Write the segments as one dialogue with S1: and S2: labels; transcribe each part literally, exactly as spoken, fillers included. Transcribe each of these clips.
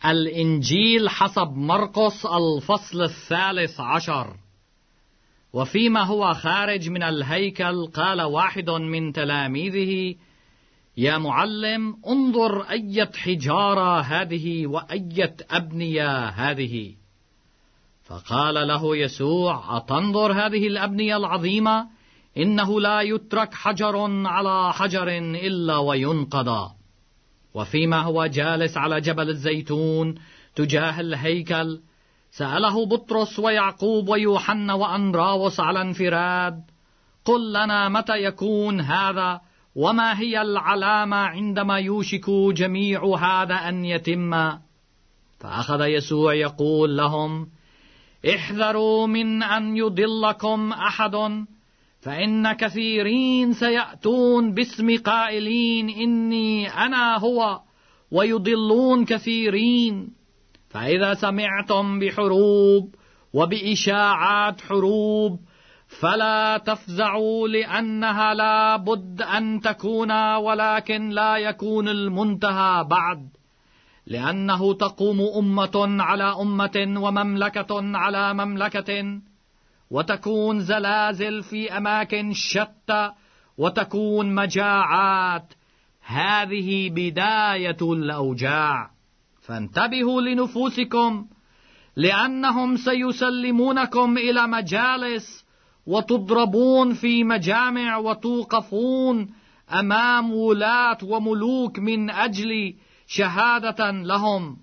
S1: الإنجيل حسب مرقس الفصل الثالث عشر. وفيما هو خارج من الهيكل قال واحد من تلاميذه: يا معلم، انظر أية حجارة هذه وأية أبنية هذه. فقال له يسوع: أتنظر هذه الأبنية العظيمة؟ إنه لا يترك حجر على حجر إلا وينقضى. وفيما هو جالس على جبل الزيتون تجاه الهيكل سأله بطرس ويعقوب ويوحنا وأندراوس على انفراد: قل لنا متى يكون هذا، وما هي العلامة عندما يوشك جميع هذا أن يتم؟ فأخذ يسوع يقول لهم: احذروا من أن يضلكم أحد، فإن كثيرين سيأتون باسم قائلين إني أنا هو، ويضلون كثيرين. فإذا سمعتم بحروب وبإشاعات حروب فلا تفزعوا، لأنها لا بد أن تكون، ولكن لا يكون المنتهى بعد. لأنه تقوم أمة على أمة ومملكة على مملكة، وتكون زلازل في أماكن شتى، وتكون مجاعات. هذه بداية الأوجاع. فانتبهوا لنفوسكم، لأنهم سيسلمونكم إلى مجالس، وتضربون في مجامع، وتوقفون أمام ولاة وملوك من أجل شهادة لهم.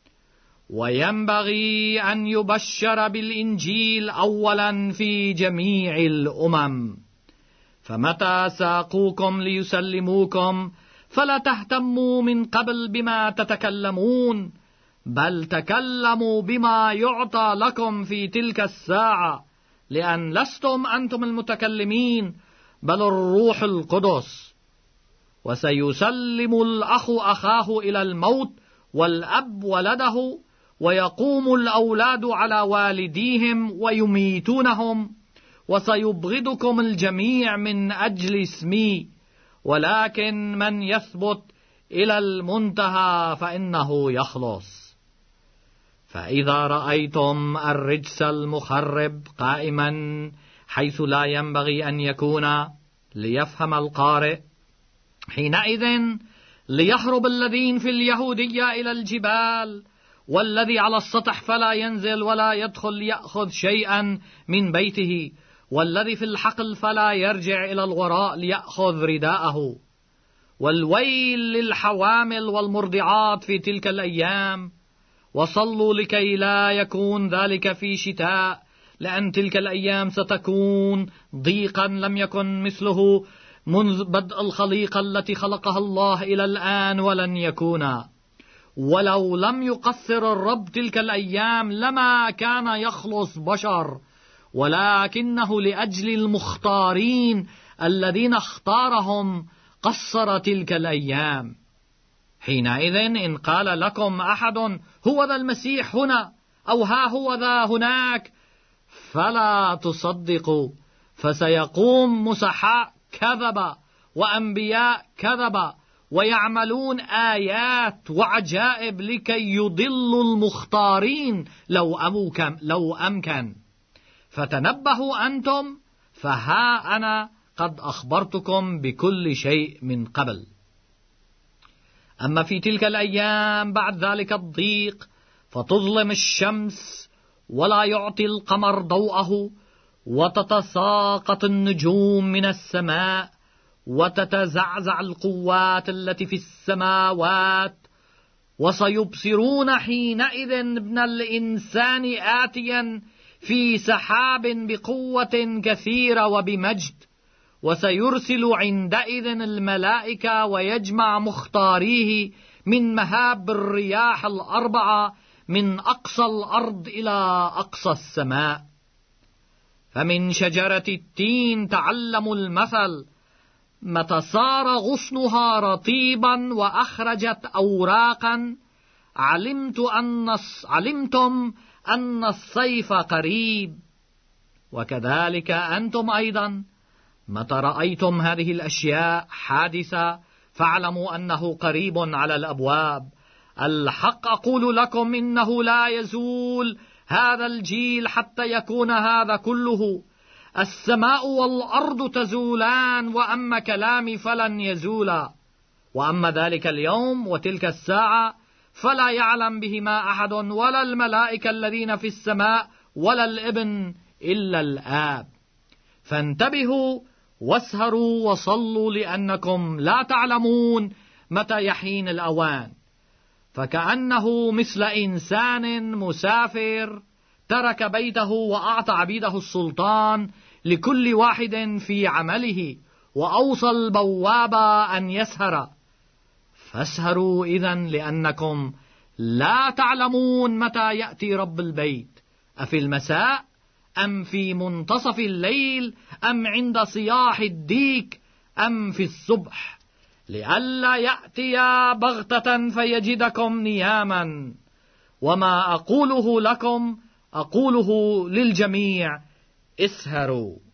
S1: وينبغي أن يبشر بالإنجيل أولا في جميع الأمم. فمتى ساقوكم ليسلموكم فلا تهتموا من قبل بما تتكلمون، بل تكلموا بما يعطى لكم في تلك الساعة، لأن لستم أنتم المتكلمين بل الروح القدس. وسيسلم الأخ أخاه إلى الموت، والأب ولده، ويقوم الأولاد على والديهم ويميتونهم. وسيبغضكم الجميع من أجل اسمي، ولكن من يثبت إلى المنتهى فإنه يخلص. فإذا رأيتم الرجس المخرب قائما حيث لا ينبغي أن يكون، ليفهم القارئ، حينئذ ليهرب الذين في اليهودية إلى الجبال، والذي على السطح فلا ينزل ولا يدخل ليأخذ شيئا من بيته، والذي في الحقل فلا يرجع إلى الوراء ليأخذ رداءه. والويل للحوامل والمرضعات في تلك الأيام. وصلوا لكي لا يكون ذلك في شتاء، لأن تلك الأيام ستكون ضيقا لم يكن مثله منذ بدء الخليقة التي خلقها الله إلى الآن، ولن يكون. ولو لم يقصر الرب تلك الأيام لما كان يخلص بشر، ولكنه لأجل المختارين الذين اختارهم قصر تلك الأيام. حينئذ إن قال لكم أحد: هو ذا المسيح هنا، أو ها هو ذا هناك، فلا تصدقوا، فسيقوم مسحاء كذبة وأنبياء كذبة، ويعملون آيات وعجائب لكي يضلوا المختارين لو أمكن, لو أمكن. فتنبهوا أنتم، فها أنا قد أخبرتكم بكل شيء من قبل. أما في تلك الأيام بعد ذلك الضيق، فتظلم الشمس ولا يعطي القمر ضوءه، وتتساقط النجوم من السماء، وتتزعزع القوات التي في السماوات. وسيبصرون حينئذ ابن الإنسان آتيا في سحاب بقوة كثيرة وبمجد. وسيرسل عندئذ الملائكة ويجمع مختاريه من مهاب الرياح الأربعة، من أقصى الأرض إلى أقصى السماء. فمن شجرة التين تعلموا المثل: متى صار غصنها رطيبا وأخرجت أوراقا، علمت أن علمتم أن الصيف قريب. وكذلك أنتم أيضا متى رأيتم هذه الأشياء حادثة، فاعلموا أنه قريب على الأبواب. الحق أقول لكم إنه لا يزول هذا الجيل حتى يكون هذا كله. السماء والأرض تزولان، وأما كلامي فلن يزولا. وأما ذلك اليوم وتلك الساعة فلا يعلم بهما أحد، ولا الملائكة الذين في السماء ولا الابن إلا الآب. فانتبهوا واسهروا وصلوا، لأنكم لا تعلمون متى يحين الأوان. فكأنه مثل إنسان مسافر ترك بيته وأعطى عبيده السلطان لكل واحد في عمله، وأوصى البواب أن يسهر. فاسهروا إذن، لأنكم لا تعلمون متى يأتي رب البيت، أفي المساء أم في منتصف الليل أم عند صياح الديك أم في الصبح، لئلا يأتي بغتة فيجدكم نياما. وما أقوله لكم أقوله للجميع: اسهروا.